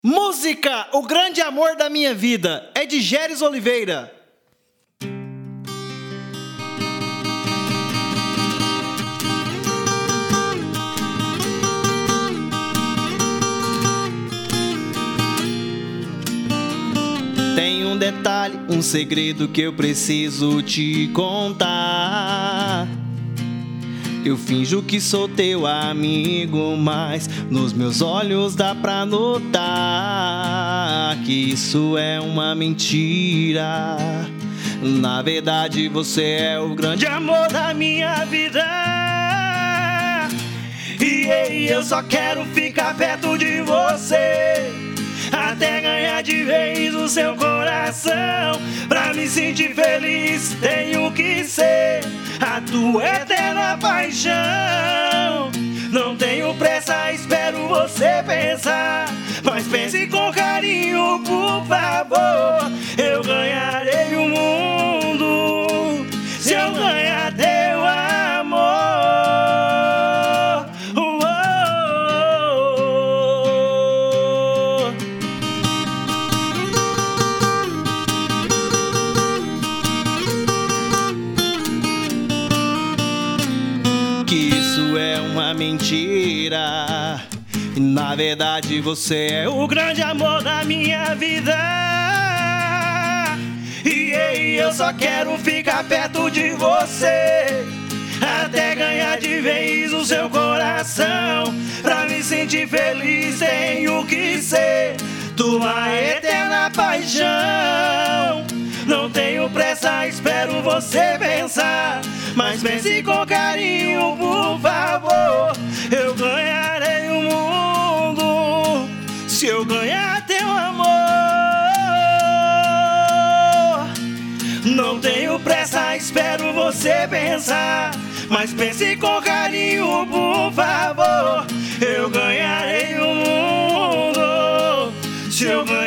Música, o grande amor da minha vida, é de Géris Oliveira. Tem um detalhe, um segredo que eu preciso te contar. Eu finjo que sou teu amigo, mas nos meus olhos dá pra notar que isso é uma mentira. Na verdade você é o grande amor da minha vida. E eu só quero ficar perto de você, até ganhar de vez o seu coração. Pra me sentir feliz tenho que ser a tua eterna paixão. Não tenho pressa, espero você pensar, mas pense com carinho, por favor. Eu ganharei o mundo se eu ganhar teu amor. Que isso é uma mentira. Na verdade você é o grande amor da minha vida. E eu só quero ficar perto de você, até ganhar de vez o seu coração. Pra me sentir feliz tenho que ser tua eterna paixão. Não tenho pressa, espero você pensar, mas pense com carinho, por favor. Eu ganharei o mundo se eu ganhar teu amor. Não tenho pressa, espero você pensar, mas pense com carinho, por favor. Eu ganharei o mundo se eu ganhar